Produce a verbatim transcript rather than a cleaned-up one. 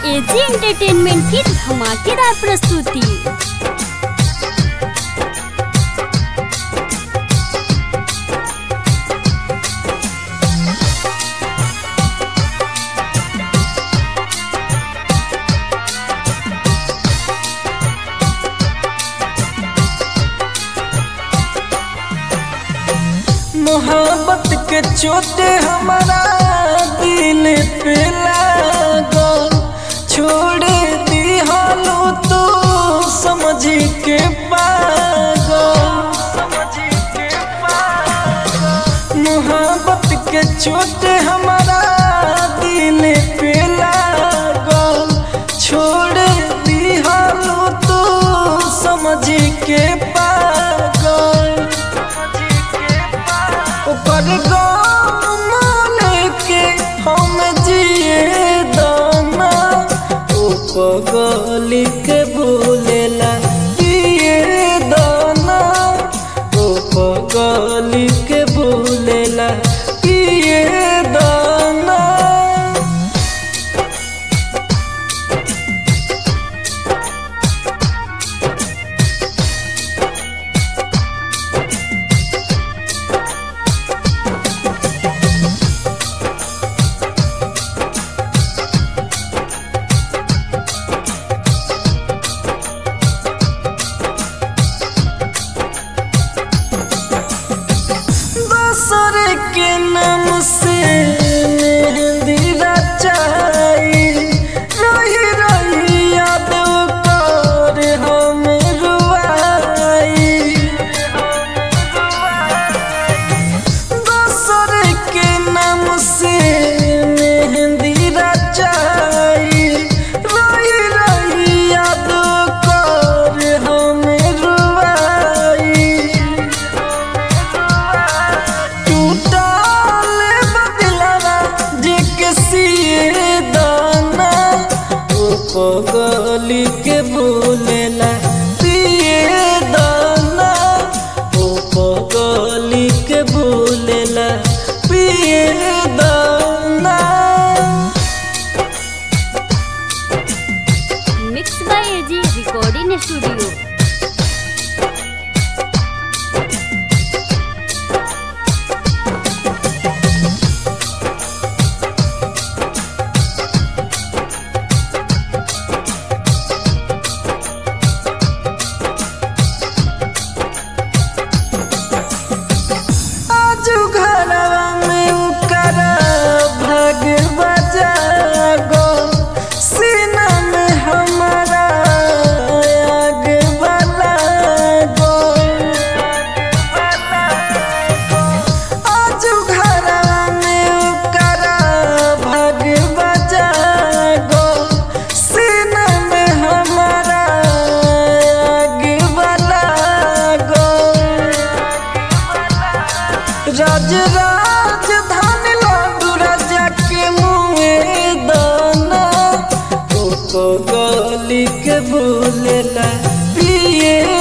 AG entertainment की धमाकेदार प्रस्तुति। मोहब्बत के चोट हमारा दिल पे लागो, छोड़ दी हालो तो समझ के पागो। मोहब्बत के चोट हमारा दिल पे लागो, छोड़ दी हालो तो समझ के पागो। ऊपर के हम जिए दाना गली के बोलेला पिए दाना, गली के बोलेला पिए दाना। दूसरे के नाम से मेहंदी रचाई, रही रही याद कर हम रुआई। दूसरे के नाम से मेहंदी रचाई, रही रही याद कर हम रुआई। गली के बोलेला पिए दाना, गली के बोलेला पिए दाना। Mix by AG recording studio. राज राजधानी लाडू राजा के मुँहे दाना, गली के बोलेला पिए